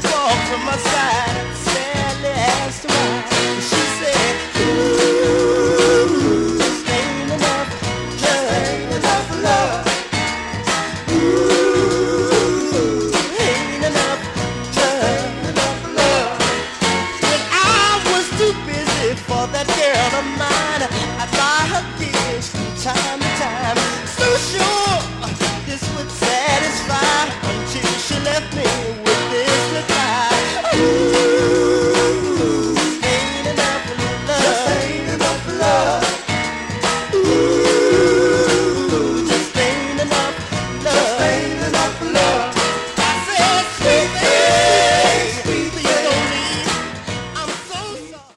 walk from my side, sadly asked why. She said, ooh, just ain't enough, just ain't enough love. Ooh, ain't enough, just ain't enough love. When I was too busy for that girl